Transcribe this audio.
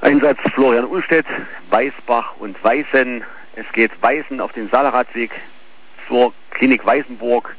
Einsatz Florian Ullstedt, Weißbach und Weißen. Es geht Weißen auf den Saaleradweg zur Klinik Weißenburg.